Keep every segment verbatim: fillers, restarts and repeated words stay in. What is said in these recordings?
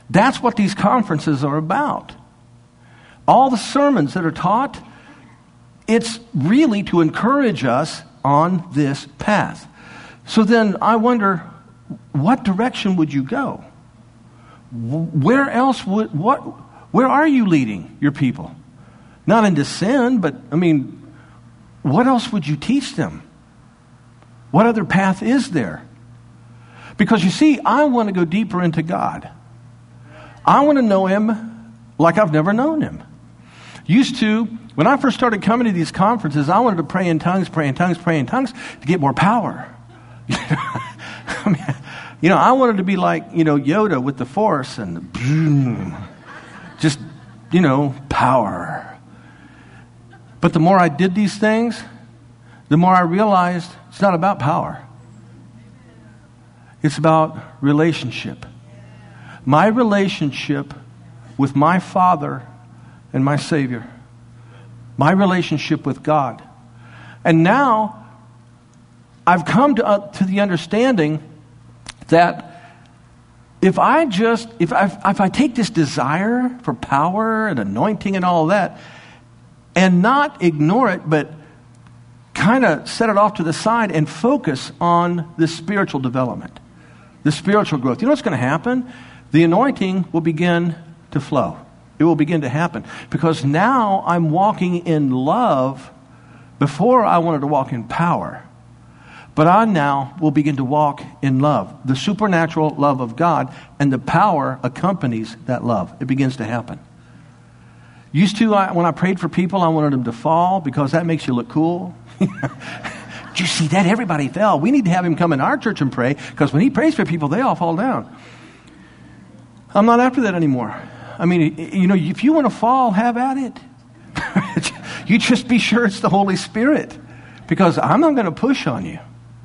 That's what these conferences are about. All the sermons that are taught, it's really to encourage us on this path. So then I wonder, what direction would you go? Where else would, what, where are you leading your people? Not into sin, but I mean, what else would you teach them? What other path is there? Because you see, I want to go deeper into God. I want to know Him like I've never known Him. Used to, when I first started coming to these conferences, I wanted to pray in tongues, pray in tongues, pray in tongues to get more power. I mean, you know, I wanted to be like, you know, Yoda with the Force and boom, just, you know, power. But the more I did these things, the more I realized it's not about power. It's about relationship. My relationship with my Father and my Savior. My relationship with God. And now, I've come to, uh, to the understanding that if I just, if I, if I take this desire for power and anointing and all that, and not ignore it, but kind of set it off to the side and focus on the spiritual development, the spiritual growth. You know what's going to happen? The anointing will begin to flow. It will begin to happen. Because now I'm walking in love. Before I wanted to walk in power. But I now will begin to walk in love. The supernatural love of God, and the power accompanies that love. It begins to happen. Used to, I, when I prayed for people, I wanted them to fall because that makes you look cool. Did you see that? Everybody fell. We need to have him come in our church and pray, because when he prays for people, they all fall down. I'm not after that anymore. I mean, you know, if you want to fall, have at it. You just be sure it's the Holy Spirit, because I'm not going to push on you.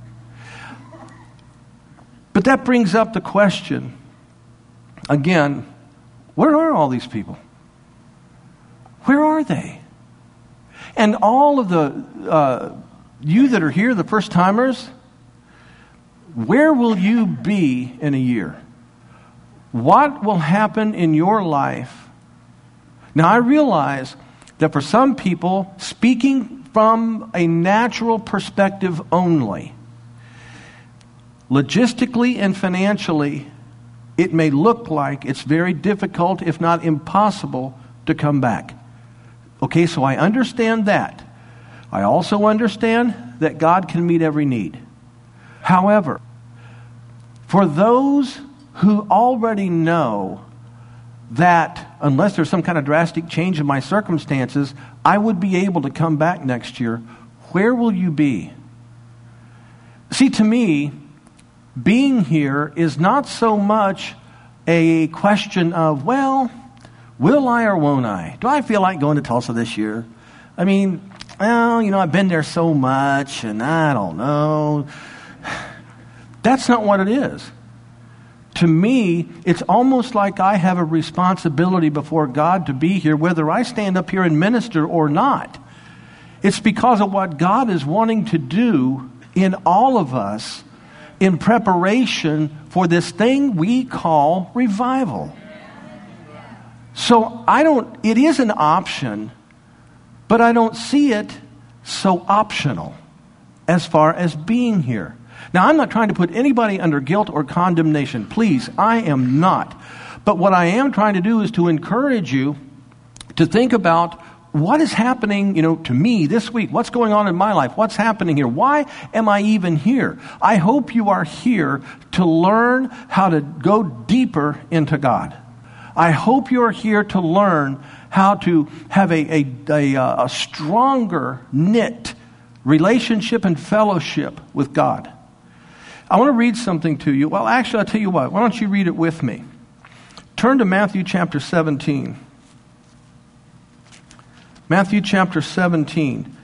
But that brings up the question, again, where are all these people? Where are they? And all of the, uh, you that are here, the first timers, where will you be in a year? What will happen in your life? Now, I realize that for some people, speaking from a natural perspective only, logistically and financially, it may look like it's very difficult, if not impossible, to come back. Okay, so I understand that. I also understand that God can meet every need. However, for those who already know that unless there's some kind of drastic change in my circumstances, I would be able to come back next year, where will you be? See, to me, being here is not so much a question of, well, will I or won't I? Do I feel like going to Tulsa this year? I mean, well, you know, I've been there so much, and I don't know. That's not what it is. To me, it's almost like I have a responsibility before God to be here, whether I stand up here and minister or not. It's because of what God is wanting to do in all of us in preparation for this thing we call revival. So I don't, it is an option, but I don't see it so optional as far as being here. Now, I'm not trying to put anybody under guilt or condemnation. Please, I am not. But what I am trying to do is to encourage you to think about what is happening, you know, to me this week. What's going on in my life? What's happening here? Why am I even here? I hope you are here to learn how to go deeper into God. I hope you are here to learn how to have a, a, a, a stronger knit relationship and fellowship with God. I want to read something to you. Well, actually, I'll tell you what. Why don't you read it with me? Turn to Matthew chapter seventeen. Matthew chapter seventeen.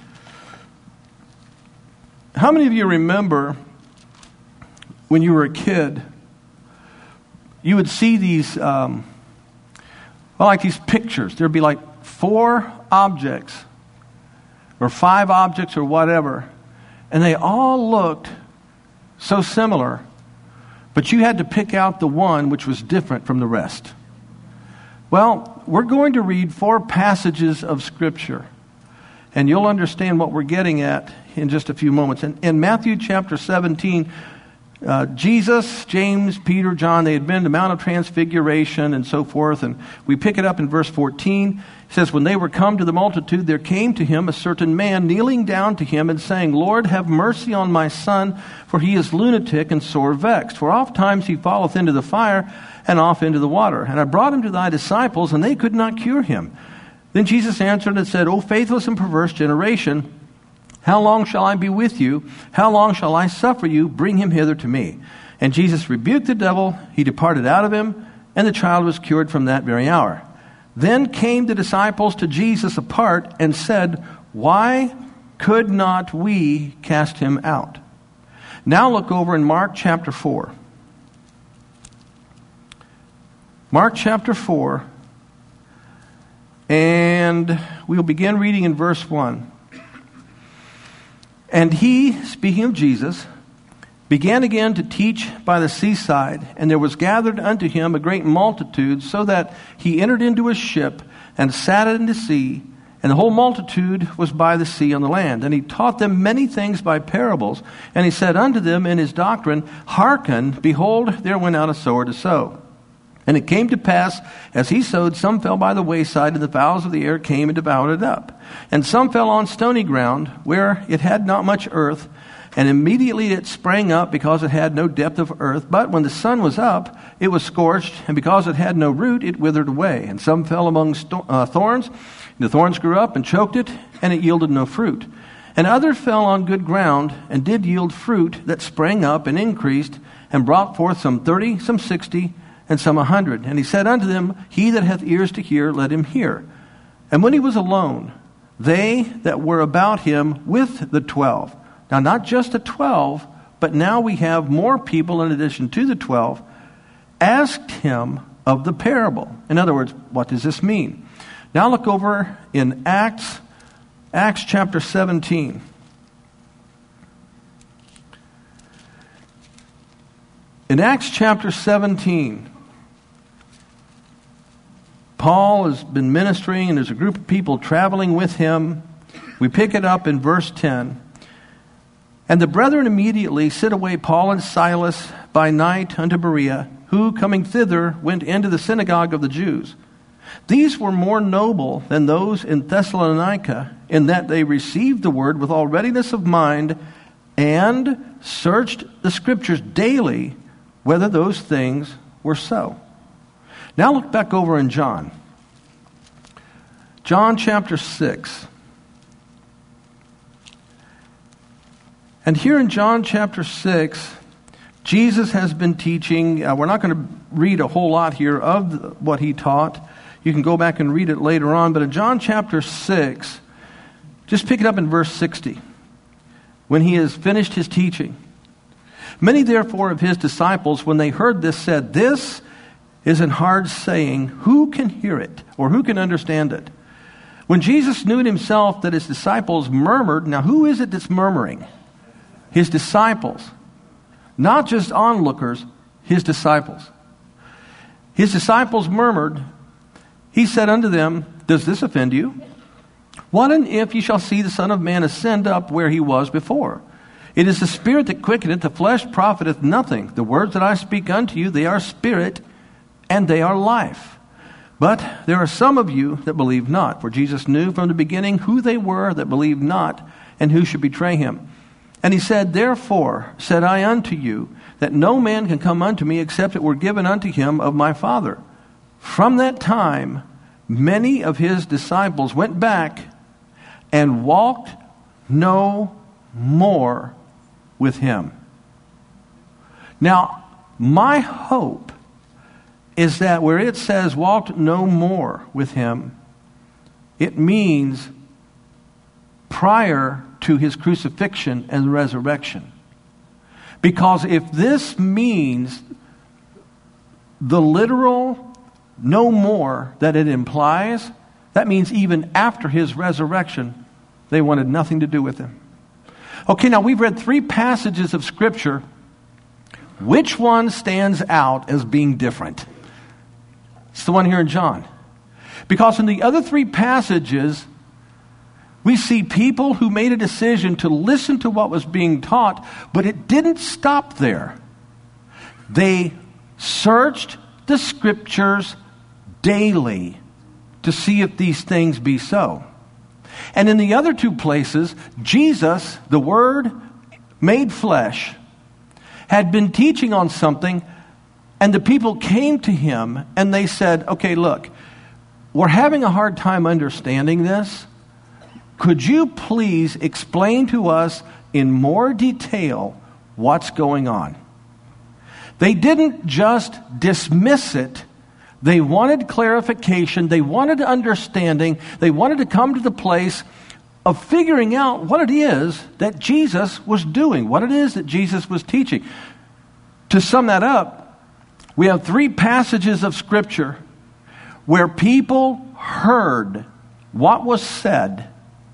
How many of you remember when you were a kid, you would see these, um, well, like these pictures. There'd be like four objects or five objects or whatever, and they all looked so similar, but you had to pick out the one which was different from the rest. Well, we're going to read four passages of Scripture, and you'll understand what we're getting at in just a few moments. In, in Matthew chapter seventeen, uh, Jesus, James, Peter, John, they had been to the Mount of Transfiguration and so forth, and we pick it up in verse fourteen. It says, when they were come to the multitude, there came to him a certain man, kneeling down to him and saying, Lord, have mercy on my son, for he is lunatic and sore vexed. For oft times he falleth into the fire and off into the water. And I brought him to thy disciples, and they could not cure him. Then Jesus answered and said, O faithless and perverse generation, how long shall I be with you? How long shall I suffer you? Bring him hither to me. And Jesus rebuked the devil. He departed out of him, and the child was cured from that very hour. Then came the disciples to Jesus apart and said, why could not we cast him out? Now look over in Mark chapter four. Mark chapter four, and we'll begin reading in verse one. And he, speaking of Jesus, began again to teach by the seaside, and there was gathered unto him a great multitude, so that he entered into a ship and sat in the sea, and the whole multitude was by the sea on the land. And he taught them many things by parables, and he said unto them in his doctrine, Hearken, behold, there went out a sower to sow. And it came to pass, as he sowed, some fell by the wayside, and the fowls of the air came and devoured it up. And some fell on stony ground, where it had not much earth, and immediately it sprang up, because it had no depth of earth. But when the sun was up, it was scorched, and because it had no root, it withered away. And some fell among sto- uh, thorns, and the thorns grew up and choked it, and it yielded no fruit. And others fell on good ground, and did yield fruit that sprang up and increased, and brought forth some thirty, some sixty, and some a hundred. And he said unto them, He that hath ears to hear, let him hear. And when he was alone, they that were about him with the twelve, now, not just the twelve, but now we have more people in addition to the twelve, asked him of the parable. In other words, what does this mean? Now look over in Acts, Acts chapter seventeen. In Acts chapter seventeen, Paul has been ministering, and there's a group of people traveling with him. We pick it up in verse ten. And the brethren immediately sent away Paul and Silas by night unto Berea, who, coming thither, went into the synagogue of the Jews. These were more noble than those in Thessalonica, in that they received the word with all readiness of mind, and searched the Scriptures daily, whether those things were so. Now look back over in John. John chapter six. And here in John chapter six, Jesus has been teaching. Uh, we're not going to read a whole lot here of the, what he taught. You can go back and read it later on. But in John chapter six, just pick it up in verse sixty, when he has finished his teaching. Many therefore of his disciples, when they heard this, said, This is an hard saying. Who can hear it? Or who can understand it? When Jesus knew in himself that his disciples murmured, now who is it that's murmuring? His disciples. Not just onlookers, his disciples. His disciples murmured. He said unto them, Does this offend you? What and if ye shall see the Son of Man ascend up where he was before? It is the Spirit that quickeneth, the flesh profiteth nothing. The words that I speak unto you, they are spirit, and they are life. But there are some of you that believe not. For Jesus knew from the beginning who they were that believed not, and who should betray him. And he said, Therefore said I unto you, that no man can come unto me, except it were given unto him of my Father. From that time, many of his disciples went back and walked no more with him. Now, my hope is that where it says walked no more with him, it means prior to his crucifixion and resurrection. Because if this means the literal no more that it implies, that means even after his resurrection, they wanted nothing to do with him. Okay, now we've read three passages of Scripture. Which one stands out as being different? It's the one here in John. Because in the other three passages, we see people who made a decision to listen to what was being taught, but it didn't stop there. They searched the Scriptures daily to see if these things be so. And in the other two places, Jesus, the Word made flesh, had been teaching on something, and the people came to him and they said, okay, look, we're having a hard time understanding this. Could you please explain to us in more detail what's going on? They didn't just dismiss it. They wanted clarification. They wanted understanding. They wanted to come to the place of figuring out what it is that Jesus was doing, what it is that Jesus was teaching. To sum that up, we have three passages of Scripture where people heard what was said,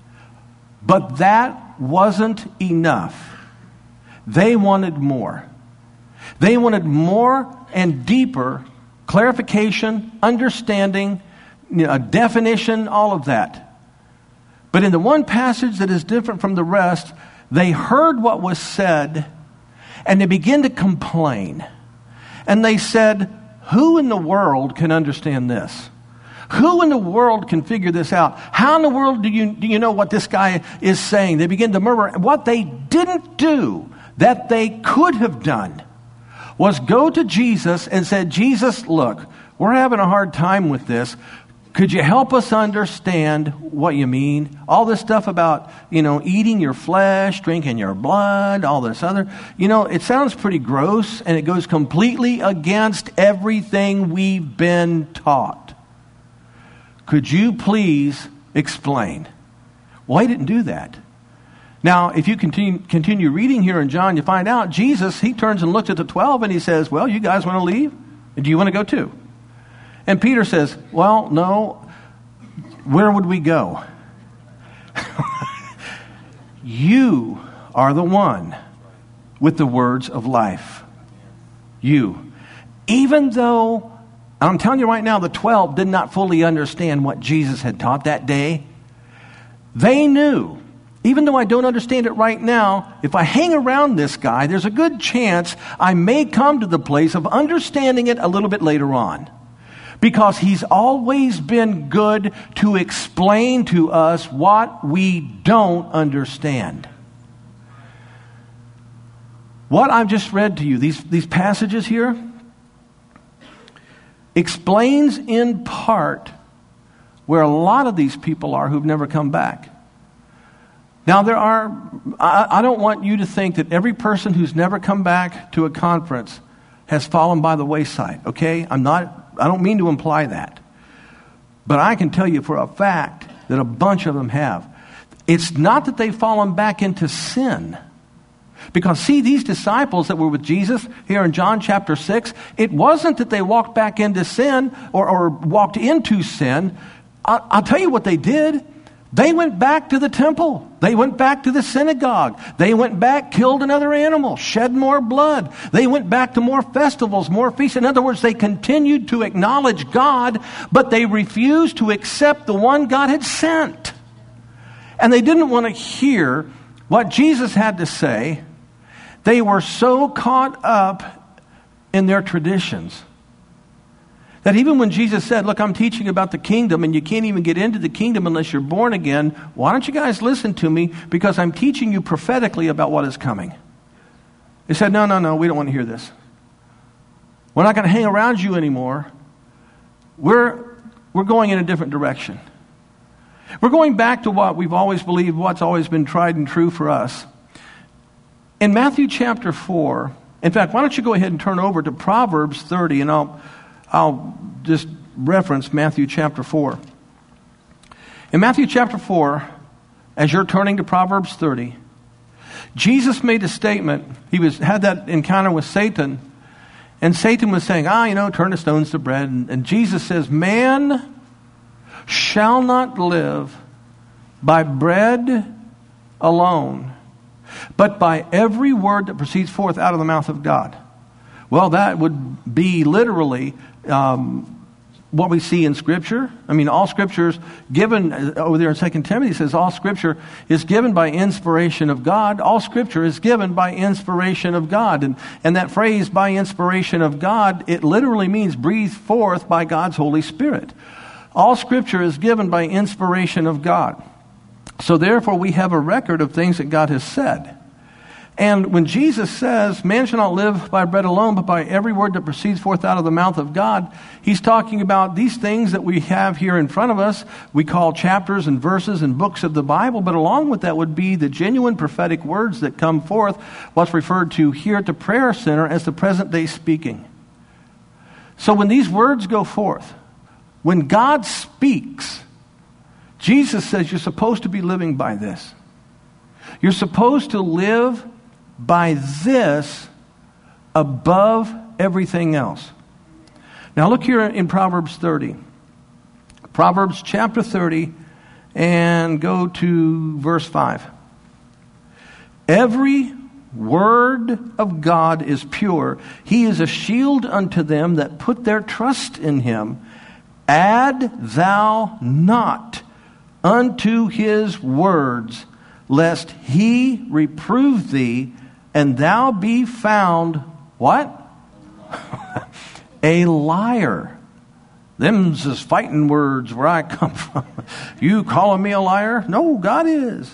but that wasn't enough. They wanted more. They wanted more and deeper clarification, understanding, you know, a definition, all of that. But in the one passage that is different from the rest, they heard what was said and they began to complain. And they said, who in the world can understand this? Who in the world can figure this out? How in the world do you, do you know what this guy is saying? They begin to murmur. What they didn't do that they could have done was go to Jesus and said, Jesus, look, we're having a hard time with this. Could you help us understand what you mean? All this stuff about, you know, eating your flesh, drinking your blood, all this other. You know, it sounds pretty gross, and it goes completely against everything we've been taught. Could you please explain? Well, he didn't do that. Now, if you continue, continue reading here in John, you find out Jesus, he turns and looks at the twelve and he says, well, you guys want to leave? And do you want to go too? And Peter says, well, no, where would we go? You are the one with the words of life. You. Even though, I'm telling you right now, the twelve did not fully understand what Jesus had taught that day. They knew, even though I don't understand it right now, if I hang around this guy, there's a good chance I may come to the place of understanding it a little bit later on. Because he's always been good to explain to us what we don't understand. What I've just read to you, these, these passages here, explains in part where a lot of these people are who've never come back. Now there are, I, I don't want you to think that every person who's never come back to a conference has fallen by the wayside, okay? I'm not... I don't mean to imply that. But I can tell you for a fact that a bunch of them have. It's not that they've fallen back into sin. Because see, these disciples that were with Jesus here in John chapter six, it wasn't that they walked back into sin or, or walked into sin. I, I'll tell you what they did. They went back to the temple. They went back to the synagogue. They went back, killed another animal, shed more blood. They went back to more festivals, more feasts. In other words, they continued to acknowledge God, but they refused to accept the one God had sent. And they didn't want to hear what Jesus had to say. They were so caught up in their traditions that even when Jesus said, look, I'm teaching about the kingdom and you can't even get into the kingdom unless you're born again. Why don't you guys listen to me? Because I'm teaching you prophetically about what is coming. They said, no, no, no, we don't want to hear this. We're not going to hang around you anymore. We're, we're going in a different direction. We're going back to what we've always believed, what's always been tried and true for us. In Matthew chapter four, in fact, why don't you go ahead and turn over to Proverbs thirty, and I'll... I'll just reference Matthew chapter four. In Matthew chapter four, as you're turning to Proverbs thirty, Jesus made a statement. He was had that encounter with Satan, and Satan was saying, ah, you know, turn the stones to bread. And, and Jesus says, man shall not live by bread alone, but by every word that proceeds forth out of the mouth of God. Well, that would be literally... Um, what we see in Scripture. I mean, all Scripture is given, over there in Second Timothy, it says all Scripture is given by inspiration of God. All Scripture is given by inspiration of God. And, and that phrase, by inspiration of God, it literally means breathed forth by God's Holy Spirit. All Scripture is given by inspiration of God. So therefore, we have a record of things that God has said. And when Jesus says, man shall not live by bread alone, but by every word that proceeds forth out of the mouth of God, he's talking about these things that we have here in front of us. We call chapters and verses and books of the Bible, but along with that would be the genuine prophetic words that come forth, what's referred to here at the prayer center as the present day speaking. So when these words go forth, when God speaks, Jesus says you're supposed to be living by this. You're supposed to live by this above everything else. Now look here in Proverbs thirty. Proverbs chapter thirty, and go to verse five. Every word of God is pure. He is a shield unto them that put their trust in him. Add thou not unto his words, lest he reprove thee, and thou be found, what? A liar. Them's is fighting words where I come from. You calling me a liar? No, God is.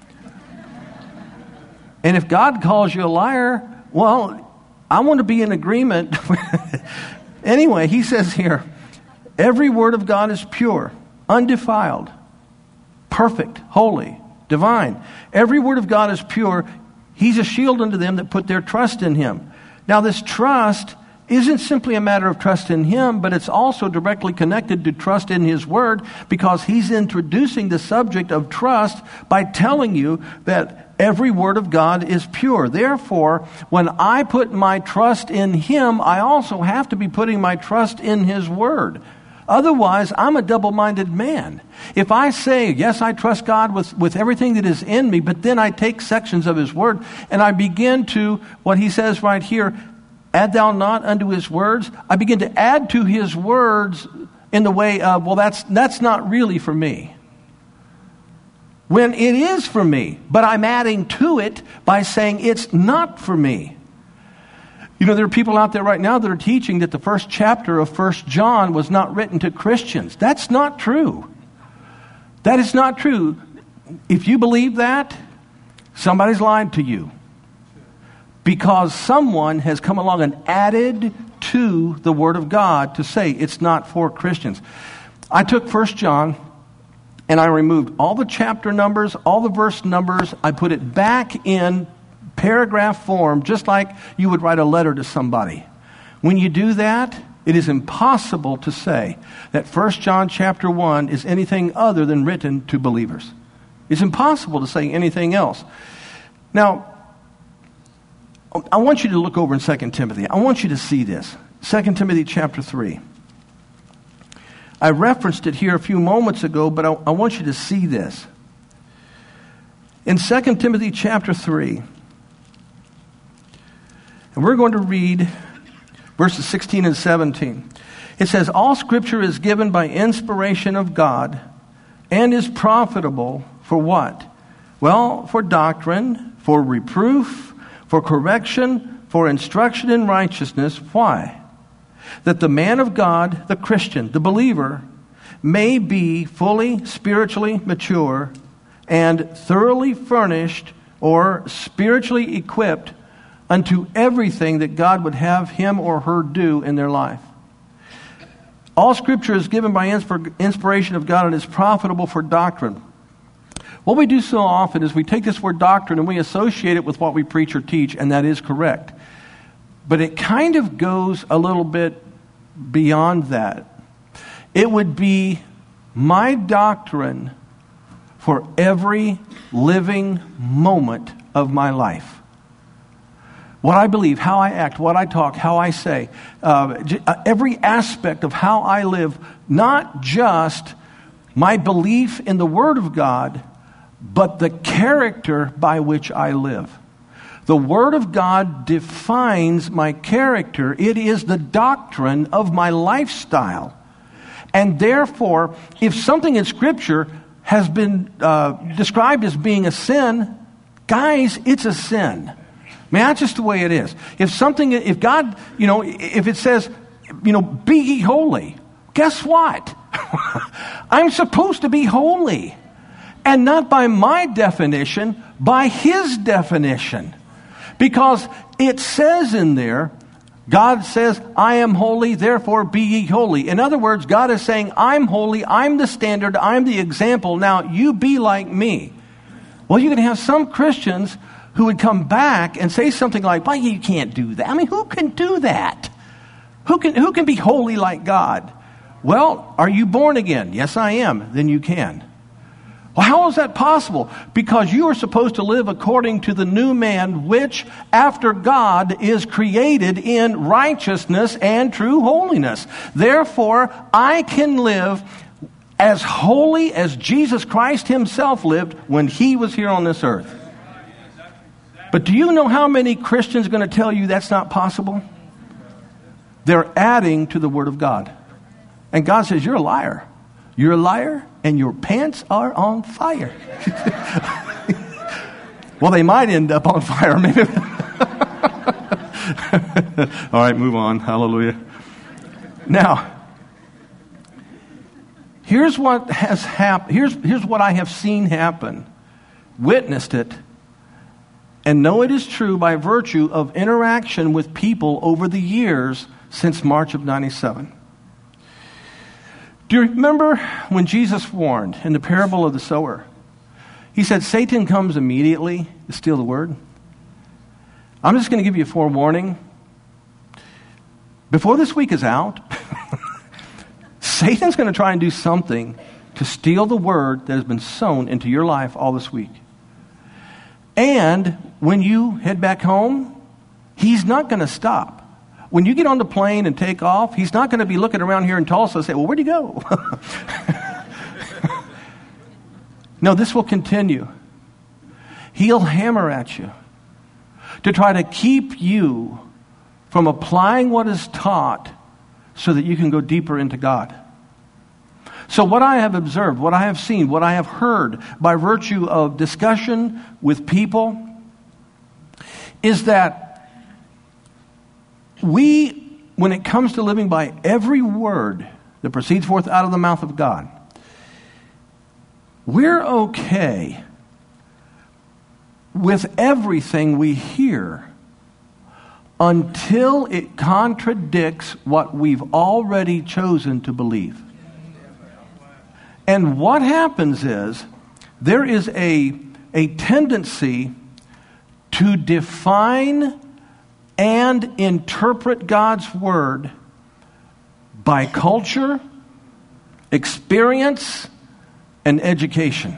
And if God calls you a liar, well, I want to be in agreement. Anyway, he says here, every word of God is pure, undefiled, perfect, holy, divine. Every word of God is pure. He's a shield unto them that put their trust in him. Now, this trust isn't simply a matter of trust in him, but it's also directly connected to trust in his word, because he's introducing the subject of trust by telling you that every word of God is pure. Therefore, when I put my trust in him, I also have to be putting my trust in his word. Otherwise, I'm a double-minded man. If I say, yes, I trust God with, with everything that is in me, but then I take sections of his word and I begin to, what he says right here, add thou not unto his words, I begin to add to his words in the way of, well, that's, that's not really for me. When it is for me, but I'm adding to it by saying it's not for me. You know, there are people out there right now that are teaching that the first chapter of First John was not written to Christians. That's not true. That is not true. If you believe that, somebody's lied to you. Because someone has come along and added to the Word of God to say it's not for Christians. I took First John and I removed all the chapter numbers, all the verse numbers. I put it back in paragraph form, just like you would write a letter to somebody. When you do that, it is impossible to say that First John chapter one is anything other than written to believers. It's impossible to say anything else. Now, I want you to look over in Second Timothy. I want you to see this. Second Timothy chapter three. I referenced it here a few moments ago, but I, I want you to see this. In Second Timothy chapter three, and we're going to read verses sixteen and seventeen. It says, all Scripture is given by inspiration of God and is profitable for what? Well, for doctrine, for reproof, for correction, for instruction in righteousness. Why? That the man of God, the Christian, the believer, may be fully spiritually mature and thoroughly furnished or spiritually equipped unto everything that God would have him or her do in their life. All Scripture is given by inspiration of God and is profitable for doctrine. What we do so often is we take this word doctrine and we associate it with what we preach or teach, and that is correct. But it kind of goes a little bit beyond that. It would be my doctrine for every living moment of my life. What I believe, how I act, what I talk, how I say, uh, every aspect of how I live, not just my belief in the Word of God, but the character by which I live. The Word of God defines my character. It is the doctrine of my lifestyle. And therefore, if something in Scripture has been uh, described as being a sin, guys, it's a sin. I mean, that's just the way it is. If something, if God, you know, if it says, you know, be ye holy, guess what? I'm supposed to be holy. And not by my definition, by His definition. Because it says in there, God says, I am holy, therefore be ye holy. In other words, God is saying, I'm holy, I'm the standard, I'm the example. Now, you be like me. Well, you can have some Christians who would come back and say something like, well, you can't do that. I mean, who can do that? Who can, who can be holy like God? Well, are you born again? Yes, I am. Then you can. Well, how is that possible? Because you are supposed to live according to the new man, which after God is created in righteousness and true holiness. Therefore, I can live as holy as Jesus Christ Himself lived when He was here on this earth. But do you know how many Christians are going to tell you that's not possible? They're adding to the Word of God. And God says, you're a liar. You're a liar, and your pants are on fire. Well, they might end up on fire. Maybe. All right, move on. Hallelujah. Now, here's what has happened. Here's, here's what I have seen happen, witnessed it, and know it is true by virtue of interaction with people over the years since March of ninety-seven. Do you remember when Jesus warned in the parable of the sower? He said, Satan comes immediately to steal the word. I'm just going to give you a forewarning. Before this week is out, Satan's going to try and do something to steal the word that has been sown into your life all this week. And when you head back home, he's not going to stop. When you get on the plane and take off, he's not going to be looking around here in Tulsa and say, well, where'd he go? No, this will continue. He'll hammer at you to try to keep you from applying what is taught so that you can go deeper into God. So what I have observed, what I have seen, what I have heard by virtue of discussion with people is that we, when it comes to living by every word that proceeds forth out of the mouth of God, we're okay with everything we hear until it contradicts what we've already chosen to believe. And what happens is there is a, a tendency to define and interpret God's Word by culture, experience, and education.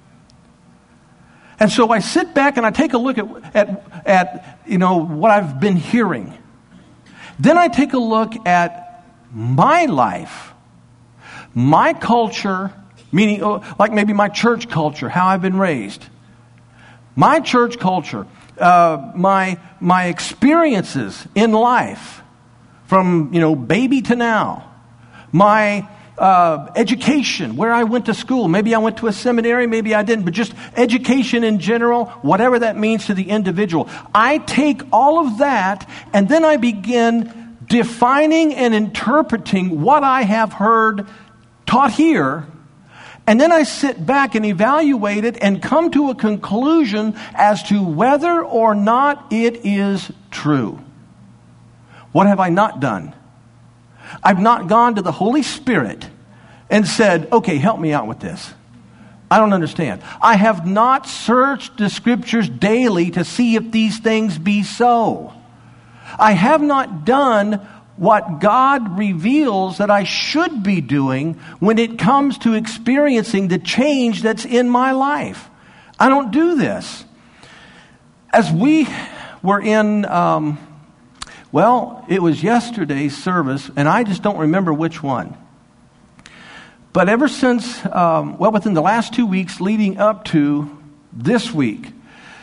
And so I sit back and I take a look at, at, at you know, what I've been hearing. Then I take a look at my life, my culture, meaning oh, like maybe my church culture, how I've been raised. My church culture. Uh, my my experiences in life, from you know baby to now, my uh, education, where I went to school. Maybe I went to a seminary, maybe I didn't, but just education in general, whatever that means to the individual. I take all of that, and then I begin defining and interpreting what I have heard taught here. And then I sit back and evaluate it and come to a conclusion as to whether or not it is true. What have I not done? I've not gone to the Holy Spirit and said, okay, help me out with this. I don't understand. I have not searched the Scriptures daily to see if these things be so. I have not done what God reveals that I should be doing when it comes to experiencing the change that's in my life. I don't do this. As we were in, um, well, it was yesterday's service, and I just don't remember which one. But ever since, um, well, within the last two weeks leading up to this week,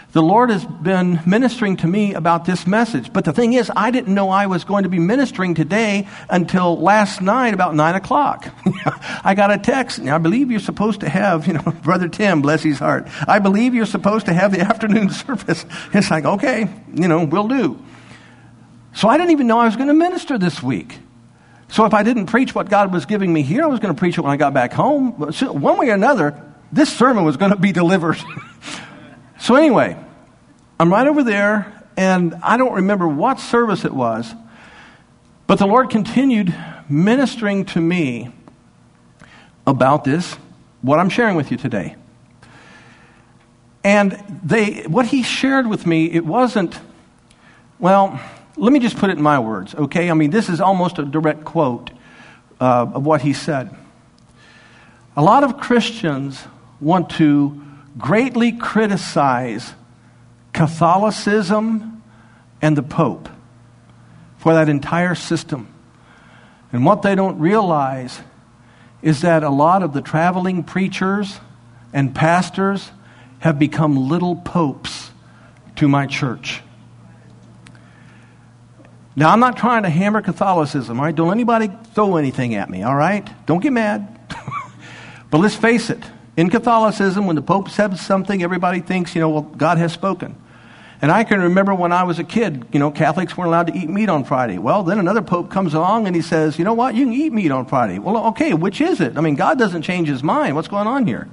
the Lord has been ministering to me about this message. But the thing is, I didn't know I was going to be ministering today until last night about nine o'clock. I got a text. And I believe you're supposed to have, you know, Brother Tim, bless his heart. I believe you're supposed to have the afternoon service. It's like, okay, you know, we'll do. So I didn't even know I was going to minister this week. So if I didn't preach what God was giving me here, I was going to preach it when I got back home. So one way or another, this sermon was going to be delivered. So anyway, I'm right over there, and I don't remember what service it was, but the Lord continued ministering to me about this, what I'm sharing with you today. And they, what he shared with me, it wasn't, well, let me just put it in my words, okay? I mean, this is almost a direct quote uh, of what he said. A lot of Christians want to greatly criticize Catholicism and the Pope for that entire system. And what they don't realize is that a lot of the traveling preachers and pastors have become little popes to my church. Now, I'm not trying to hammer Catholicism, all right? Don't anybody throw anything at me, all right? Don't get mad. But let's face it. In Catholicism, when the Pope says something, everybody thinks, you know, well, God has spoken. And I can remember when I was a kid, you know, Catholics weren't allowed to eat meat on Friday. Well, then another Pope comes along and he says, you know what, you can eat meat on Friday. Well, okay, which is it? I mean, God doesn't change his mind. What's going on here?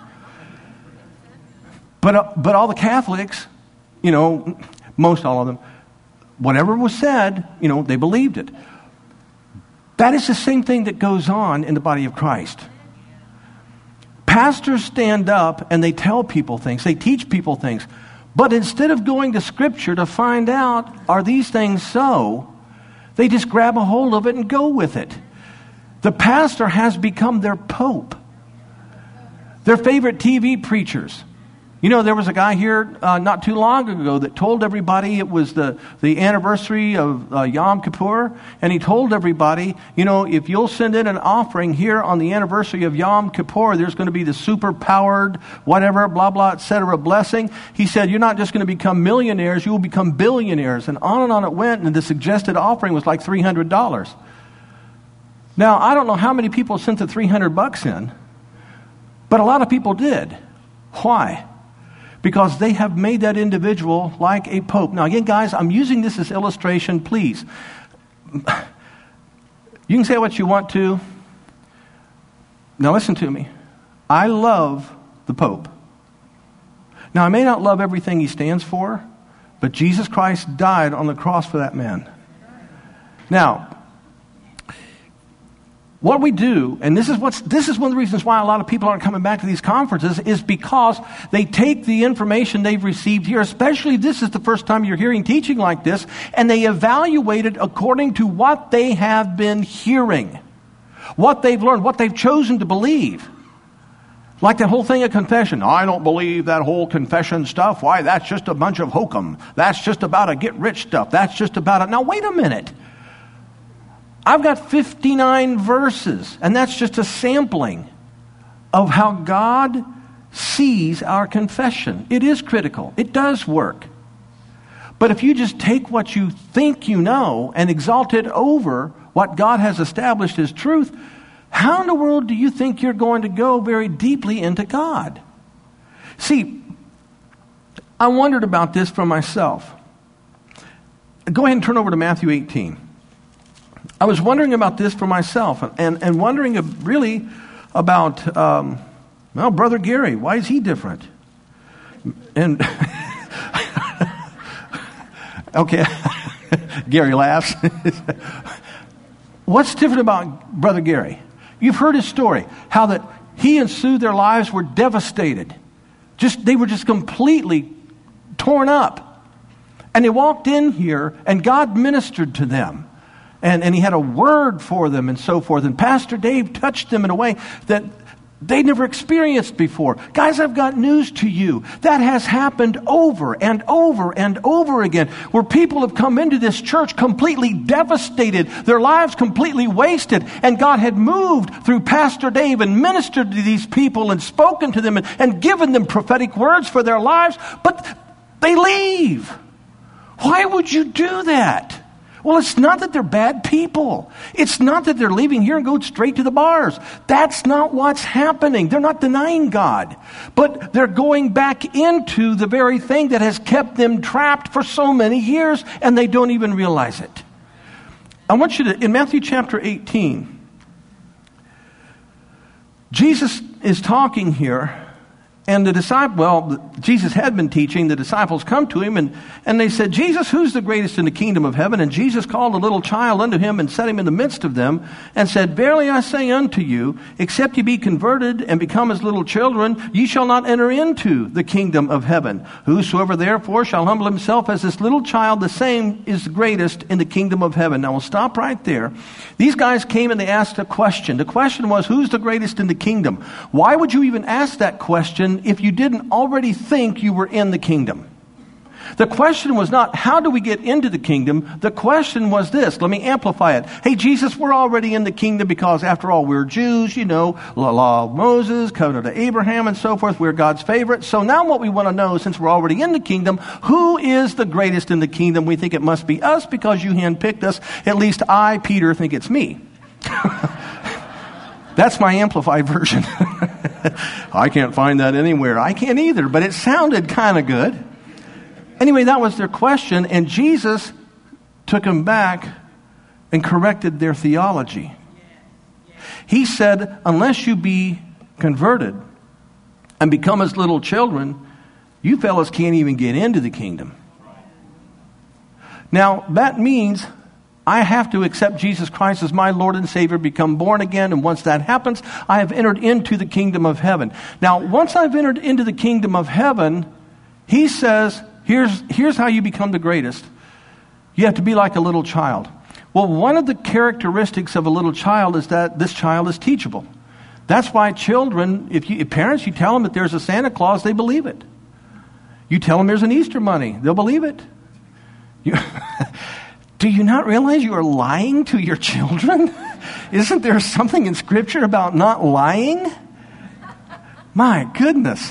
But, uh, but all the Catholics, you know, most all of them, whatever was said, you know, they believed it. That is the same thing that goes on in the body of Christ. Pastors stand up and they tell people things. They teach people things. But instead of going to Scripture to find out, are these things so, they just grab a hold of it and go with it. The pastor has become their pope. Their favorite T V preachers. You know, there was a guy here uh, not too long ago that told everybody it was the, the anniversary of uh, Yom Kippur. And he told everybody, you know, if you'll send in an offering here on the anniversary of Yom Kippur, there's going to be the super-powered, whatever, blah, blah, et cetera, blessing. He said, you're not just going to become millionaires, you will become billionaires. And on and on it went, and the suggested offering was like three hundred dollars. Now, I don't know how many people sent the three hundred bucks in, but a lot of people did. Why? Because they have made that individual like a pope. Now, again, guys, I'm using this as illustration, please. You can say what you want to. Now, listen to me. I love the Pope. Now, I may not love everything he stands for, but Jesus Christ died on the cross for that man. Now, what we do, and this is what's this is one of the reasons why a lot of people aren't coming back to these conferences, is because they take the information they've received here, especially if this is the first time you're hearing teaching like this, and they evaluate it according to what they have been hearing, what they've learned, what they've chosen to believe. Like that whole thing of confession. I don't believe that whole confession stuff. Why, that's just a bunch of hokum. That's just about a get-rich stuff. That's just about it. Now, wait a minute. I've got fifty-nine verses, and that's just a sampling of how God sees our confession. It is critical. It does work. But if you just take what you think you know and exalt it over what God has established as truth, how in the world do you think you're going to go very deeply into God? See, I wondered about this for myself. Go ahead and turn over to Matthew eighteen. I was wondering about this for myself, and, and wondering really about, um, well, Brother Gary, why is he different? And, okay, Gary laughs. What's different about Brother Gary? You've heard his story, how that he and Sue, their lives were devastated. Just they were just completely torn up. And they walked in here, and God ministered to them. And, and he had a word for them and so forth. And Pastor Dave touched them in a way that they never experienced before. Guys, I've got news to you. That has happened over and over and over again, where people have come into this church completely devastated, their lives completely wasted, and God had moved through Pastor Dave and ministered to these people and spoken to them and, and given them prophetic words for their lives. But They leave. Why would you do that? Well, it's not that they're bad people. It's not that they're leaving here and going straight to the bars. That's not what's happening. They're not denying God. But they're going back into the very thing that has kept them trapped for so many years, and they don't even realize it. I want you to, in Matthew chapter eighteen, Jesus is talking here. And the disciple, well, Jesus had been teaching. The disciples come to him and, and they said, Jesus, who's the greatest in the kingdom of heaven? And Jesus called a little child unto him and set him in the midst of them and said, Verily I say unto you, except ye be converted and become as little children, ye shall not enter into the kingdom of heaven. Whosoever therefore shall humble himself as this little child, the same is the greatest in the kingdom of heaven. Now we'll stop right there. These guys came and they asked a question. The question was, who's the greatest in the kingdom? Why would you even ask that question if you didn't already think you were in the kingdom? The question was not, how do we get into the kingdom? The question was this. Let me amplify it. Hey, Jesus, we're already in the kingdom because, after all, we're Jews, you know, the law of Moses, covenant of Abraham, and so forth. We're God's favorite. So now what we want to know, since we're already in the kingdom, who is the greatest in the kingdom? We think it must be us because you handpicked us. At least I, Peter, think it's me. That's my amplified version. I can't find that anywhere. I can't either, but it sounded kind of good. Anyway, that was their question, and Jesus took them back and corrected their theology. He said, unless you be converted and become as little children, you fellas can't even get into the kingdom. Now, that means I have to accept Jesus Christ as my Lord and Savior, become born again, and once that happens, I have entered into the kingdom of heaven. Now, once I've entered into the kingdom of heaven, he says, here's, here's how you become the greatest. You have to be like a little child. Well, one of the characteristics of a little child is that this child is teachable. That's why children, if, you, if parents, you tell them that there's a Santa Claus, they believe it. You tell them there's an Easter bunny, they'll believe it. You Do you not realize you are lying to your children? Isn't there something in Scripture about not lying? My goodness.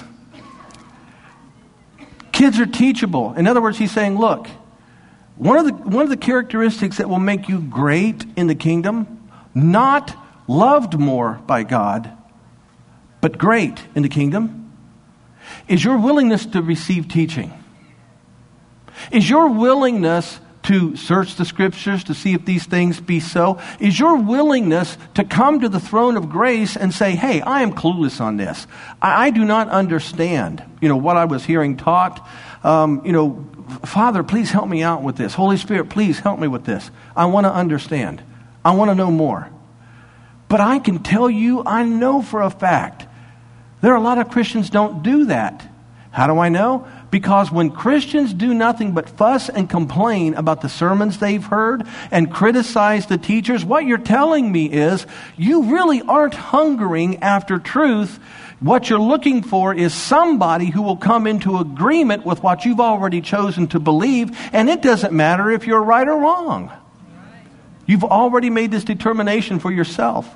Kids are teachable. In other words, he's saying, look, one of the one of the characteristics that will make you great in the kingdom, not loved more by God, but great in the kingdom, is your willingness to receive teaching. Is your willingness to search the Scriptures to see if these things be so? Is your willingness to come to the throne of grace and say, hey, I am clueless on this. I, I do not understand, you know, what I was hearing taught. Um, you know, Father, please help me out with this. Holy Spirit, please help me with this. I want to understand. I want to know more. But I can tell you, I know for a fact, there are a lot of Christians don't do that. How do I know? Because when Christians do nothing but fuss and complain about the sermons they've heard and criticize the teachers, what you're telling me is you really aren't hungering after truth. What you're looking for is somebody who will come into agreement with what you've already chosen to believe, and it doesn't matter if you're right or wrong. You've already made this determination for yourself.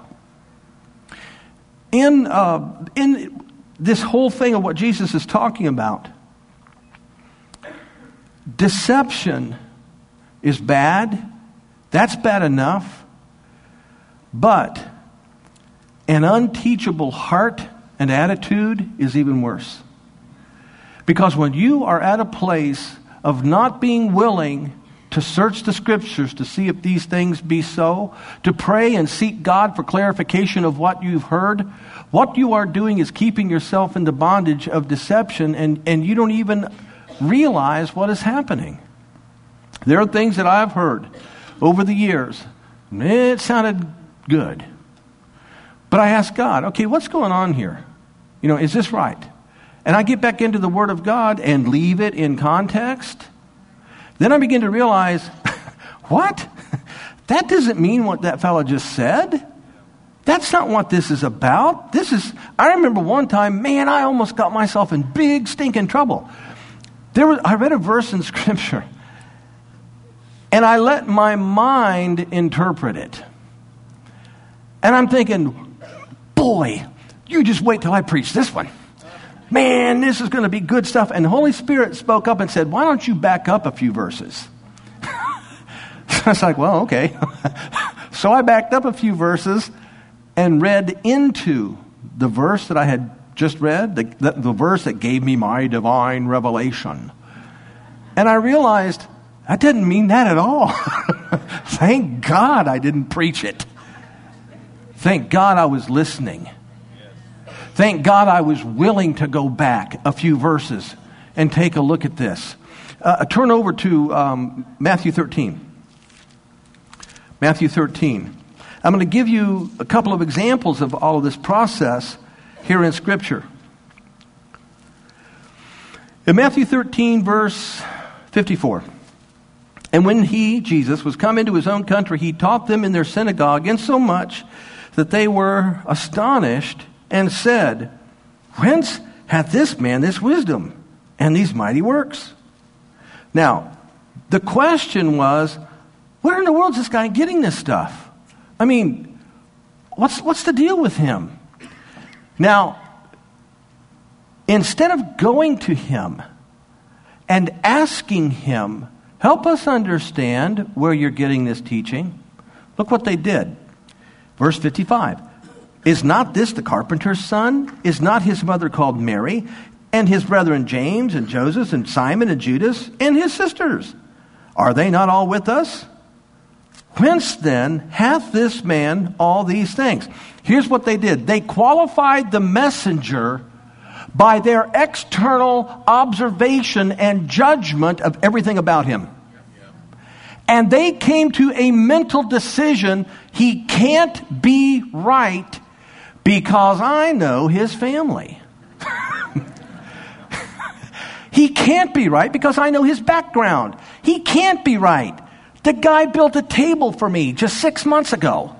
In, uh, in this whole thing of what Jesus is talking about, deception is bad. That's bad enough. But an unteachable heart and attitude is even worse. Because when you are at a place of not being willing to search the Scriptures to see if these things be so, to pray and seek God for clarification of what you've heard, what you are doing is keeping yourself in the bondage of deception, and, and you don't even realize what is happening. There are things that I've heard over the years. It sounded good. But I asked God, okay, what's going on here? You know, is this right? And I get back into the Word of God and leave it in context. Then I begin to realize, what? That doesn't mean what that fellow just said. That's not what this is about. This is, I remember one time, man, I almost got myself in big stinking trouble. There was, I read a verse in Scripture, and I let my mind interpret it. And I'm thinking, boy, you just wait till I preach this one. Man, this is going to be good stuff. And the Holy Spirit spoke up and said, why don't you back up a few verses? I was like, well, okay. So I backed up a few verses and read into the verse that I had just read, the, the, the verse that gave me my divine revelation. And I realized that didn't mean that at all. Thank God I didn't preach it. Thank God I was listening. Thank God I was willing to go back a few verses and take a look at this. Uh, turn over to um, Matthew thirteen. Matthew thirteen. I'm going to give you a couple of examples of all of this process here in Scripture. In Matthew thirteen, verse fifty-four. And when he, Jesus, was come into his own country, he taught them in their synagogue, insomuch that they were astonished, and said, whence hath this man this wisdom and these mighty works? Now, the question was, where in the world is this guy getting this stuff? I mean, what's what's the deal with him? Now, instead of going to him and asking him, help us understand where you're getting this teaching, look what they did. Verse fifty-five. Is not this the carpenter's son? Is not his mother called Mary? And his brethren James and Joseph and Simon and Judas and his sisters? Are they not all with us? Whence then hath this man all these things? Here's what they did. They qualified the messenger by their external observation and judgment of everything about him. And they came to a mental decision, he can't be right because I know his family. He can't be right because I know his background. He can't be right. The guy built a table for me just six months ago.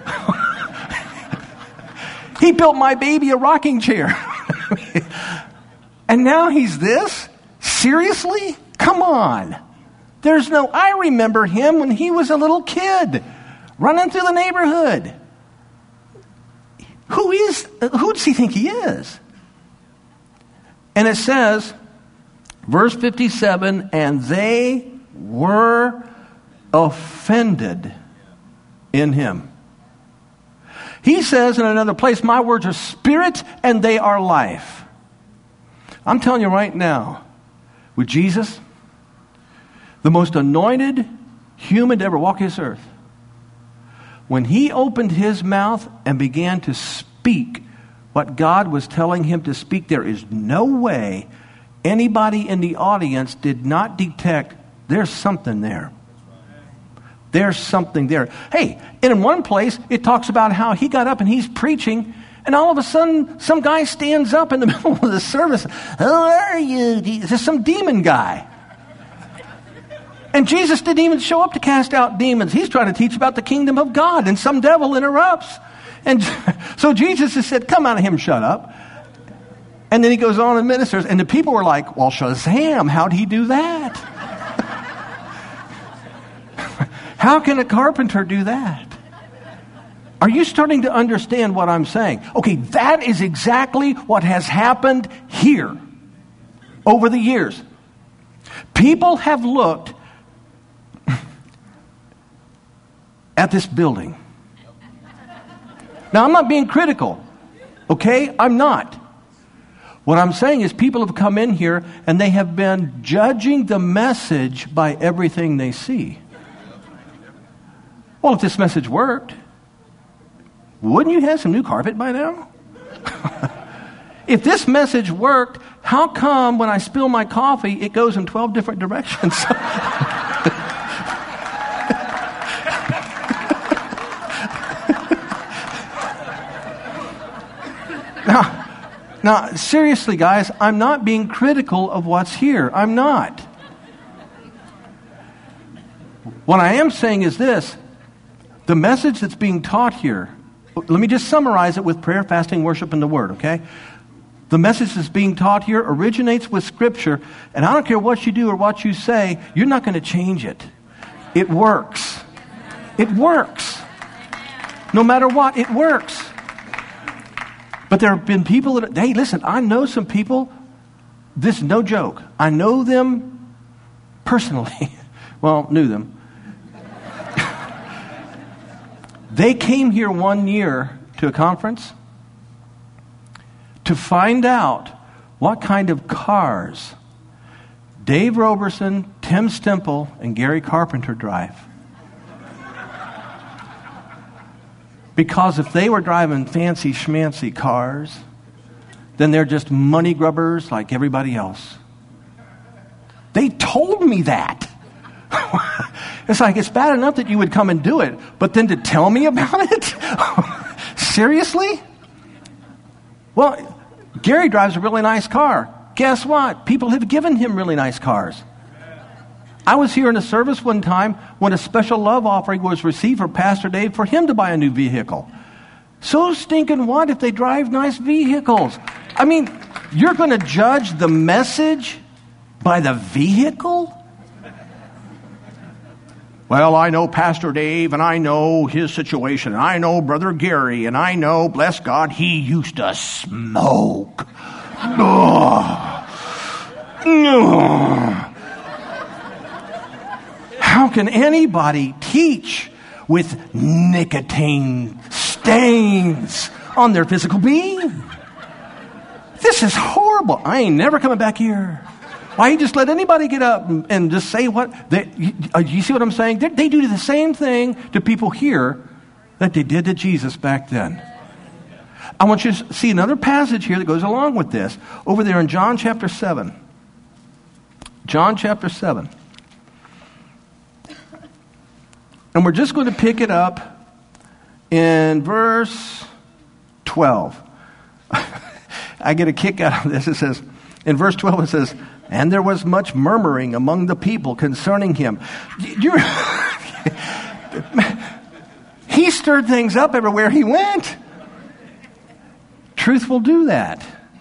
He built my baby a rocking chair. And now he's this? Seriously? Come on. There's no, I remember him when he was a little kid running through the neighborhood. Who is, who does he think he is? And it says, verse fifty-seven, and they were offended in him. He says in another place, my words are spirit and they are life. I'm telling you right now, with Jesus, the most anointed human to ever walk this earth, when he opened his mouth and began to speak what God was telling him to speak, there is no way anybody in the audience did not detect there's something there. There's something there. Hey, and in one place, it talks about how he got up and he's preaching, and all of a sudden, some guy stands up in the middle of the service. Who are you? There's some demon guy. And Jesus didn't even show up to cast out demons. He's trying to teach about the kingdom of God, and some devil interrupts. And so Jesus has said, come out of him, shut up. And then he goes on and ministers, and the people were like, well, Shazam, how'd he do that? How can a carpenter do that? Are you starting to understand what I'm saying? Okay, that is exactly what has happened here over the years. People have looked at this building. Now, I'm not being critical, okay? I'm not. What I'm saying is people have come in here and they have been judging the message by everything they see. Well, if this message worked, wouldn't you have some new carpet by now? If this message worked, how come when I spill my coffee, it goes in twelve different directions? now, now, seriously, guys, I'm not being critical of what's here. I'm not. What I am saying is this. The message that's being taught here, let me just summarize it with prayer, fasting, worship, and the Word, okay? The message that's being taught here originates with Scripture, and I don't care what you do or what you say, you're not going to change it. It works. It works. No matter what, it works. But there have been people that, hey, listen, I know some people, this is no joke. I know them personally. Well, knew them. They came here one year to a conference to find out what kind of cars Dave Roberson, Tim Stemple, and Gary Carpenter drive. Because if they were driving fancy schmancy cars, then they're just money grubbers like everybody else. They told me that. It's like, it's bad enough that you would come and do it, but then to tell me about it? Seriously? Well, Gary drives a really nice car. Guess what? People have given him really nice cars. I was here in a service one time when a special love offering was received for Pastor Dave for him to buy a new vehicle. So stinking what if they drive nice vehicles? I mean, you're going to judge the message by the vehicle? Well, I know Pastor Dave, and I know his situation, and I know Brother Gary, and I know, bless God, he used to smoke. Ugh. Ugh. How can anybody teach with nicotine stains on their physical being? This is horrible. I ain't never coming back here. Why you just let anybody get up and, and just say what? They, you, uh, you see what I'm saying? They, they do the same thing to people here that they did to Jesus back then. I want you to see another passage here that goes along with this. Over there in John chapter seven. John chapter seven. And we're just going to pick it up in verse twelve. I get a kick out of this. It says, in verse twelve it says, and there was much murmuring among the people concerning him. You're he stirred things up everywhere he went. Truth will do that.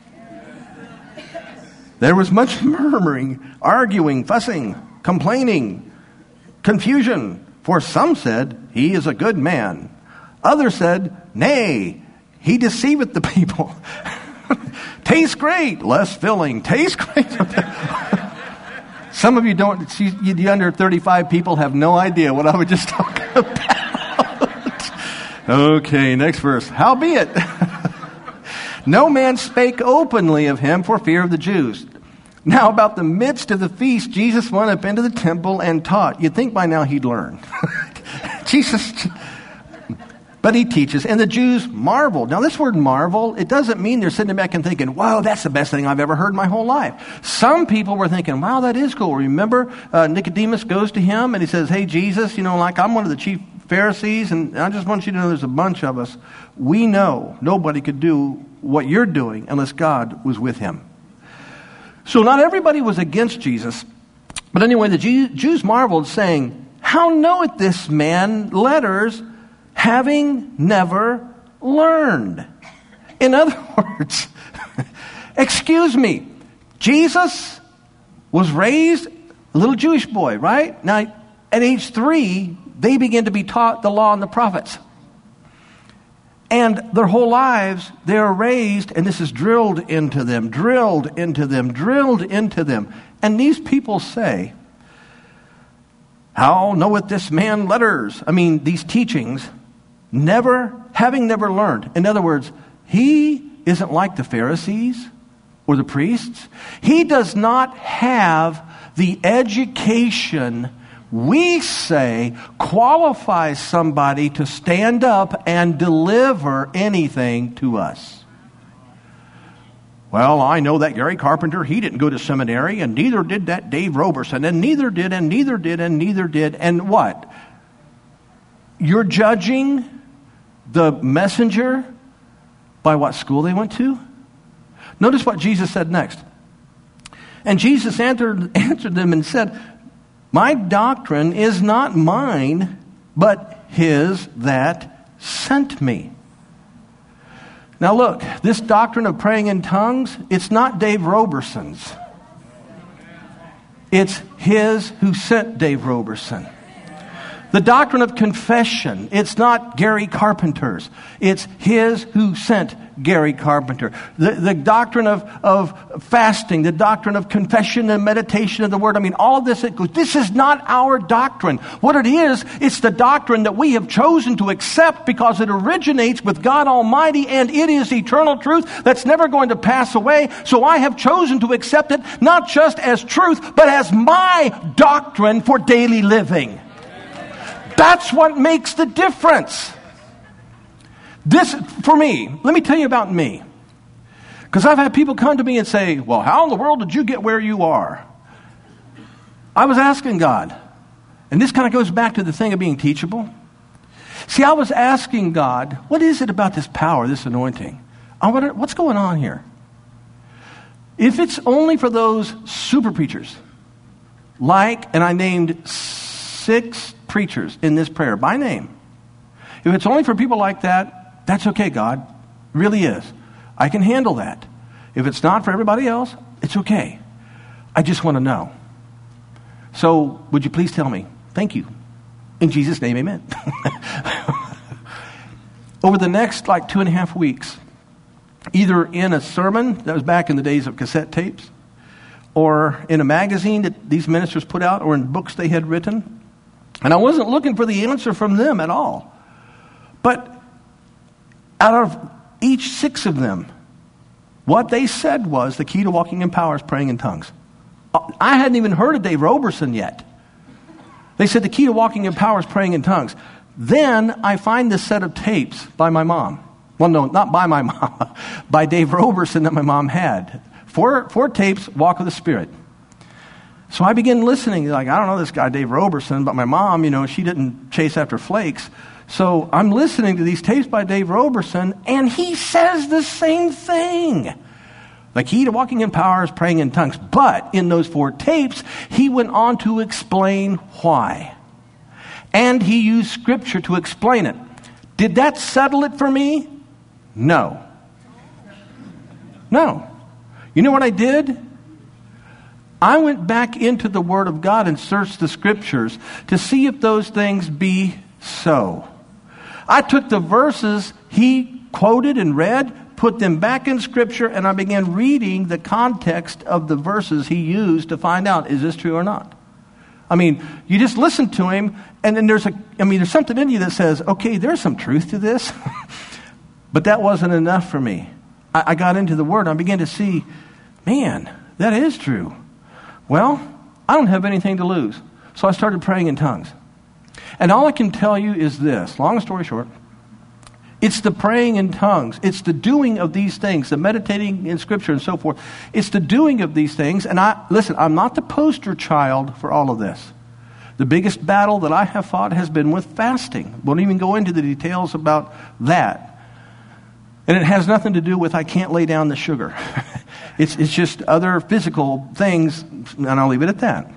There was much murmuring, arguing, fussing, complaining, confusion. For some said, he is a good man. Others said, nay, he deceiveth the people. Tastes great, less filling. Tastes great. Some of you don't, you, you under thirty-five people have no idea what I was just talking about. Okay, next verse. Howbeit, no man spake openly of him for fear of the Jews. Now, about the midst of the feast, Jesus went up into the temple and taught. You'd think by now he'd learn. Jesus, but he teaches. And the Jews marveled. Now, this word marvel, it doesn't mean they're sitting back and thinking, wow, that's the best thing I've ever heard in my whole life. Some people were thinking, wow, that is cool. Remember, uh, Nicodemus goes to him and he says, hey, Jesus, you know, like I'm one of the chief Pharisees, and I just want you to know there's a bunch of us. We know nobody could do what you're doing unless God was with him. So not everybody was against Jesus. But anyway, the Jews marveled, saying, how knoweth this man letters, having never learned? In other words, excuse me, Jesus was raised a little Jewish boy, right? Now, at age three, they began to be taught the law and the prophets. And their whole lives, they are raised, and this is drilled into them, drilled into them, drilled into them. And these people say, how knoweth this man letters? I mean, these teachings, never, having never learned. In other words, he isn't like the Pharisees or the priests. He does not have the education we say qualifies somebody to stand up and deliver anything to us. Well, I know that Gary Carpenter, he didn't go to seminary, and neither did that Dave Roberson, and neither did, and neither did, and neither did, and what? You're judging the messenger by what school they went to? Notice what Jesus said next. And Jesus answered, answered them and said, my doctrine is not mine, but his that sent me. Now look, this doctrine of praying in tongues, it's not Dave Roberson's. It's his who sent Dave Roberson. The doctrine of confession, it's not Gary Carpenter's. It's His who sent Gary Carpenter. The, the doctrine of, of fasting, the doctrine of confession and meditation of the Word. I mean, all of this, it goes, this is not our doctrine. What it is, it's the doctrine that we have chosen to accept because it originates with God Almighty and it is eternal truth that's never going to pass away. So I have chosen to accept it not just as truth, but as my doctrine for daily living. That's what makes the difference. This, for me, let me tell you about me. Because I've had people come to me and say, well, how in the world did you get where you are? I was asking God. And this kind of goes back to the thing of being teachable. See, I was asking God, what is it about this power, this anointing? I wonder, what's going on here? If it's only for those super preachers, like, and I named six preachers in this prayer by name. If it's only for people like that, that's okay, God. It really is. I can handle that. If it's not for everybody else, it's okay. I just want to know. So, would you please tell me? Thank you. In Jesus' name, amen. Over the next like two and a half weeks, either in a sermon, that was back in the days of cassette tapes, or in a magazine that these ministers put out, or in books they had written. And I wasn't looking for the answer from them at all. But out of each six of them, what they said was the key to walking in power is praying in tongues. I hadn't even heard of Dave Roberson yet. They said the key to walking in power is praying in tongues. Then I find this set of tapes by my mom. Well, no, not by my mom. By Dave Roberson that my mom had. Four, four tapes, Walk of the Spirit. So I began listening, like, I don't know this guy, Dave Roberson, but my mom, you know, she didn't chase after flakes. So I'm listening to these tapes by Dave Roberson, and he says the same thing. The key to walking in power is praying in tongues. But in those four tapes, he went on to explain why. And he used Scripture to explain it. Did that settle it for me? No. No. You know what I did? I went back into the Word of God and searched the Scriptures to see if those things be so. I took the verses he quoted and read, put them back in Scripture, and I began reading the context of the verses he used to find out, is this true or not? I mean, you just listen to him, and then there's a, I mean, there's something in you that says, okay, there's some truth to this. But that wasn't enough for me. I, I got into the Word, and I began to see, man, that is true. Well, I don't have anything to lose. So I started praying in tongues. And all I can tell you is this, long story short, it's the praying in tongues. It's the doing of these things, the meditating in Scripture and so forth. It's the doing of these things. And I listen, I'm not the poster child for all of this. The biggest battle that I have fought has been with fasting. Won't even go into the details about that. And it has nothing to do with I can't lay down the sugar. It's it's just other physical things, and I'll leave it at that.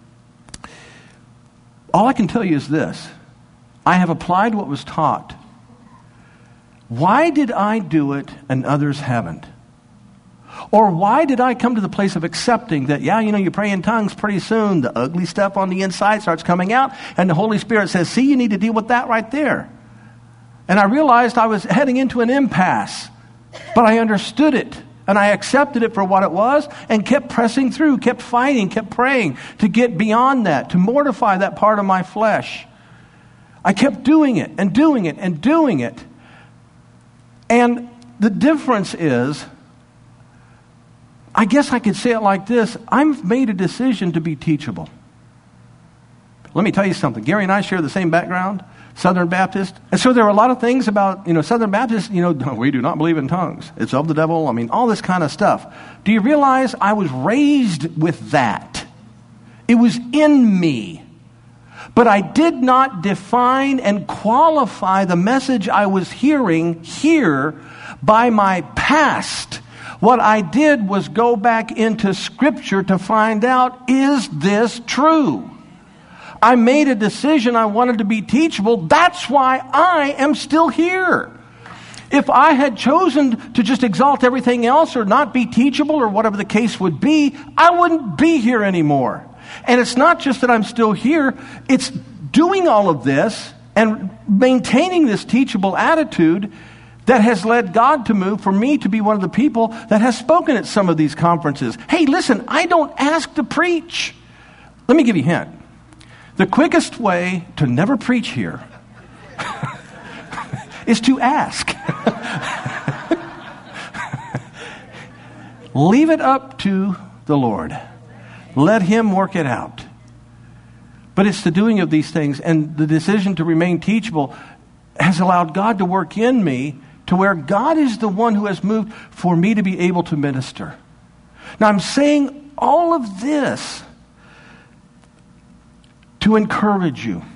All I can tell you is this. I have applied what was taught. Why did I do it and others haven't? Or why did I come to the place of accepting that, yeah, you know, you pray in tongues pretty soon, the ugly stuff on the inside starts coming out, and the Holy Spirit says, see, you need to deal with that right there. And I realized I was heading into an impasse, but I understood it. And I accepted it for what it was and kept pressing through, kept fighting, kept praying to get beyond that, to mortify that part of my flesh. I kept doing it and doing it and doing it. And the difference is, I guess I could say it like this, I've made a decision to be teachable. Let me tell you something. Gary and I share the same background, Southern Baptist. And so there are a lot of things about, you know, Southern Baptist, you know, we do not believe in tongues. It's of the devil. I mean, all this kind of stuff. Do you realize I was raised with that? It was in me. But I did not define and qualify the message I was hearing here by my past. What I did was go back into Scripture to find out, is this true? I made a decision I wanted to be teachable. That's why I am still here. If I had chosen to just exalt everything else or not be teachable or whatever the case would be, I wouldn't be here anymore. And it's not just that I'm still here. It's doing all of this and maintaining this teachable attitude that has led God to move for me to be one of the people that has spoken at some of these conferences. Hey, listen, I don't ask to preach. Let me give you a hint. The quickest way to never preach here is to ask. Leave it up to the Lord. Let Him work it out. But it's the doing of these things and the decision to remain teachable has allowed God to work in me to where God is the one who has moved for me to be able to minister. Now, I'm saying all of this to encourage you,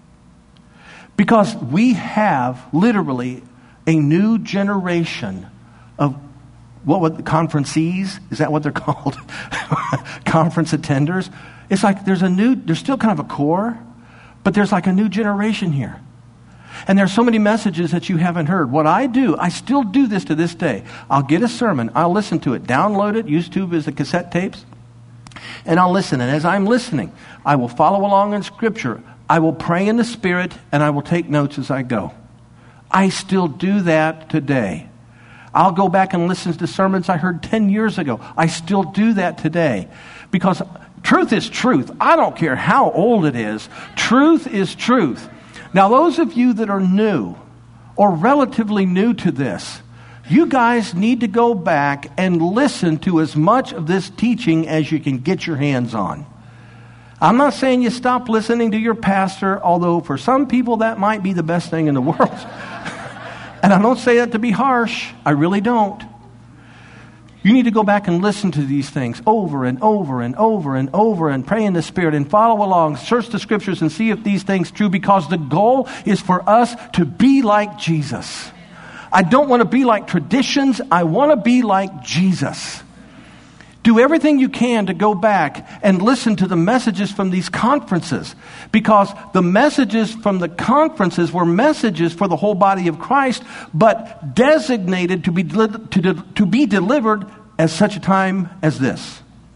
because we have literally a new generation of what would the conferencees, is that what they're called? Conference attenders. It's like there's a new, there's still kind of a core, but there's like a new generation here. And there's so many messages that you haven't heard. What I do, I still do this to this day. I'll get a sermon, I'll listen to it, download it, YouTube is the cassette tapes, and I'll listen. And as I'm listening, I will follow along in Scripture. I will pray in the Spirit, and I will take notes as I go. I still do that today. I'll go back and listen to sermons I heard ten years ago. I still do that today. Because truth is truth. I don't care how old it is. Truth is truth. Now, those of you that are new or relatively new to this, you guys need to go back and listen to as much of this teaching as you can get your hands on. I'm not saying you stop listening to your pastor, although for some people that might be the best thing in the world. And I don't say that to be harsh. I really don't. You need to go back and listen to these things over and over and over and over and pray in the Spirit and follow along. Search the Scriptures and see if these things are true, because the goal is for us to be like Jesus. I don't want to be like traditions. I want to be like Jesus. Do everything you can to go back and listen to the messages from these conferences, because the messages from the conferences were messages for the whole body of Christ, but designated to be, to, to be delivered at such a time as this.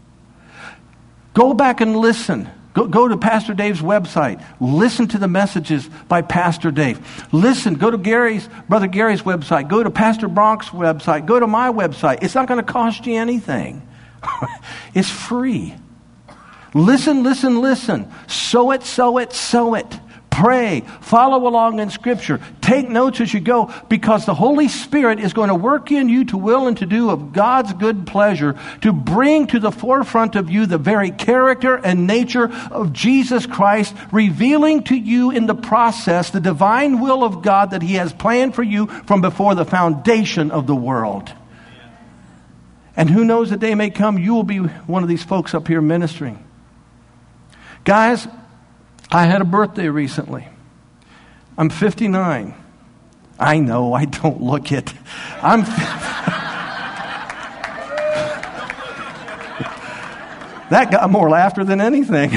Go back and listen. Go, go to Pastor Dave's website. Listen to the messages by Pastor Dave. Listen. Go to Gary's, Brother Gary's website. Go to Pastor Bronk's website. Go to my website. It's not going to cost you anything. It's free. Listen, listen, listen. Sow it, sow it, sow it. Pray. Follow along in Scripture. Take notes as you go, because the Holy Spirit is going to work in you to will and to do of God's good pleasure, to bring to the forefront of you the very character and nature of Jesus Christ, revealing to you in the process the divine will of God that He has planned for you from before the foundation of the world. And who knows, the day may come, you will be one of these folks up here ministering. Guys, I had a birthday recently. I'm fifty-nine. I know, I don't look it. I'm That got more laughter than anything.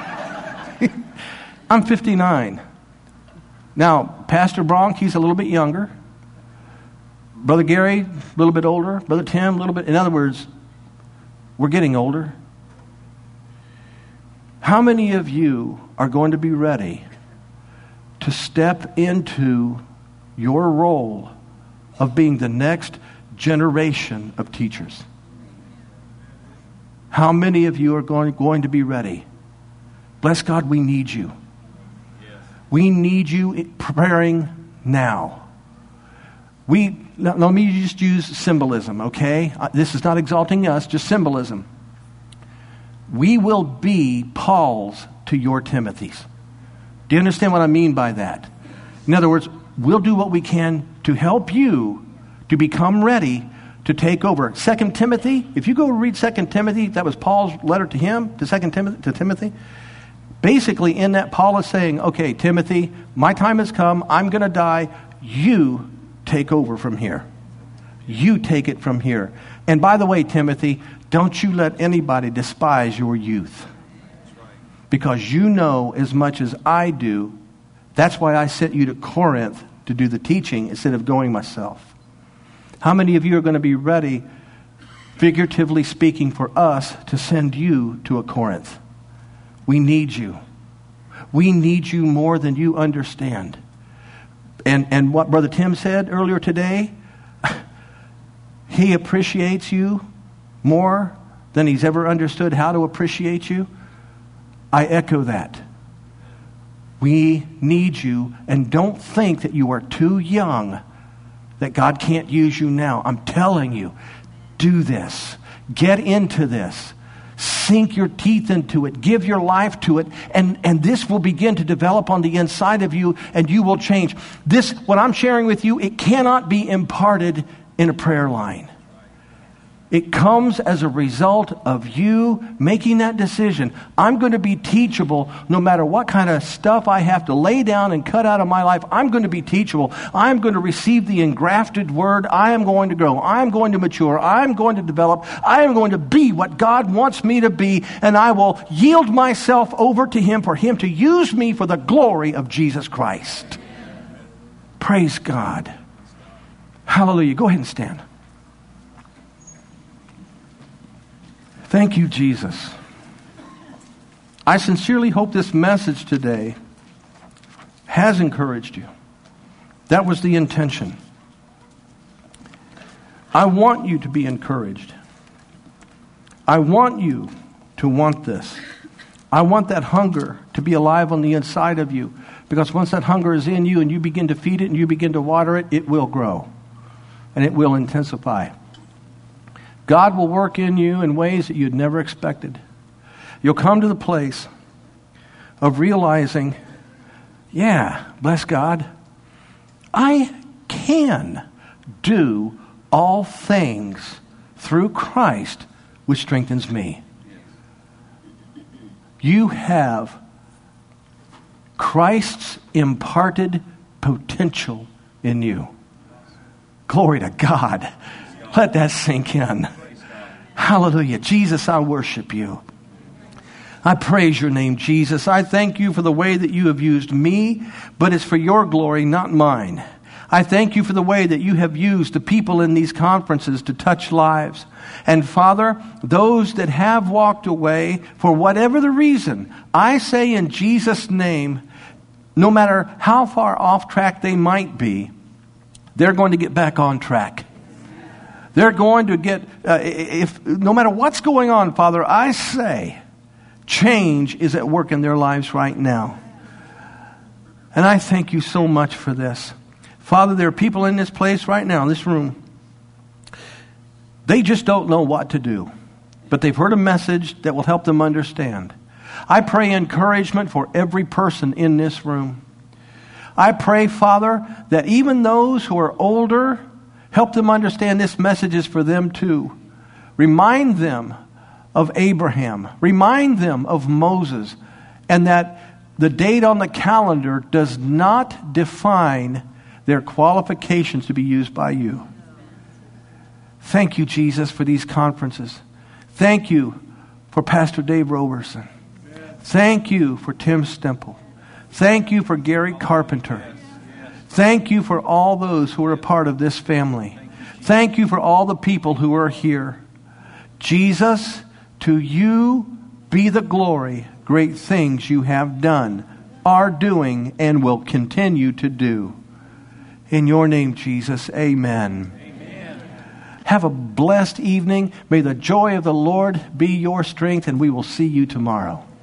I'm fifty-nine. Now, Pastor Bronk, he's a little bit younger. Brother Gary, a little bit older. Brother Tim, a little bit. In other words, we're getting older. How many of you are going to be ready to step into your role of being the next generation of teachers? How many of you are going, going to be ready? Bless God, we need you. We need you preparing now. We now, let me just use symbolism, okay? This is not exalting us, just symbolism. We will be Paul's to your Timothy's. Do you understand what I mean by that? In other words, we'll do what we can to help you to become ready to take over. Second Timothy, if you go read Second Timothy, that was Paul's letter to him, to Second Timothy, to Timothy. Basically, in that, Paul is saying, okay, Timothy, my time has come. I'm going to die. You take over from here. You take it from here. And by the way, Timothy, don't you let anybody despise your youth. Because you know as much as I do. That's why I sent you to Corinth to do the teaching instead of going myself. How many of you are going to be ready, figuratively speaking, for us to send you to a Corinth? We need you. We need you more than you understand. And, and what Brother Tim said earlier today, he appreciates you more than he's ever understood how to appreciate you. I echo that. We need you, and don't think that you are too young, that God can't use you now. I'm telling you, do this. Get into this. Sink your teeth into it. Give your life to it. And, and this will begin to develop on the inside of you, and you will change. This, what I'm sharing with you, it cannot be imparted in a prayer line. It comes as a result of you making that decision. I'm going to be teachable no matter what kind of stuff I have to lay down and cut out of my life. I'm going to be teachable. I'm going to receive the engrafted word. I am going to grow. I'm going to mature. I'm going to develop. I am going to be what God wants me to be, and I will yield myself over to Him for Him to use me for the glory of Jesus Christ. Praise God. Hallelujah. Go ahead and stand. Thank you, Jesus. I sincerely hope this message today has encouraged you. That was the intention. I want you to be encouraged. I want you to want this. I want that hunger to be alive on the inside of you, because once that hunger is in you and you begin to feed it and you begin to water it, it will grow and it will intensify. God will work in you in ways that you'd never expected. You'll come to the place of realizing, yeah, bless God, I can do all things through Christ, which strengthens me. You have Christ's imparted potential in you. Glory to God. Let that sink in. Hallelujah. Jesus, I worship you. I praise your name, Jesus. I thank you for the way that you have used me, but it's for your glory, not mine. I thank you for the way that you have used the people in these conferences to touch lives. And Father, those that have walked away, for whatever the reason, I say in Jesus' name, no matter how far off track they might be, they're going to get back on track. They're going to get, uh, if no matter what's going on, Father, I say change is at work in their lives right now. And I thank you so much for this. Father, there are people in this place right now, in this room. They just don't know what to do, but they've heard a message that will help them understand. I pray encouragement for every person in this room. I pray, Father, that even those who are older, help them understand this message is for them too. Remind them of Abraham. Remind them of Moses. And that the date on the calendar does not define their qualifications to be used by you. Thank you, Jesus, for these conferences. Thank you for Pastor Dave Roberson. Thank you for Tim Stemple. Thank you for Gary Carpenter. Thank you for all those who are a part of this family. Thank you for all the people who are here. Jesus, to you be the glory. Great things you have done, are doing, and will continue to do. In your name, Jesus, amen. Amen. Have a blessed evening. May the joy of the Lord be your strength, and we will see you tomorrow.